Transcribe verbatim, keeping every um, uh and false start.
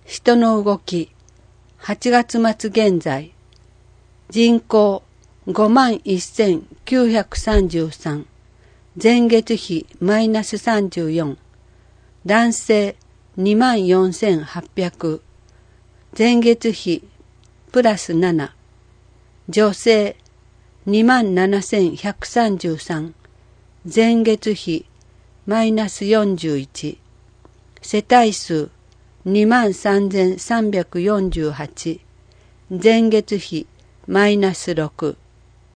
人の動き、はちがつ末現在、人口ごまんせんきゅうひゃくさんじゅうさん、前月比マイナスさんじゅうよん、男性にまんよんせんはっぴゃく、前月比プラスなな、女性にまんななせんひゃくさんじゅうさん、前月比マイナスよんじゅういち、世帯数にまんさんぜんさんびゃくよんじゅうはち、前月比マイナスろく、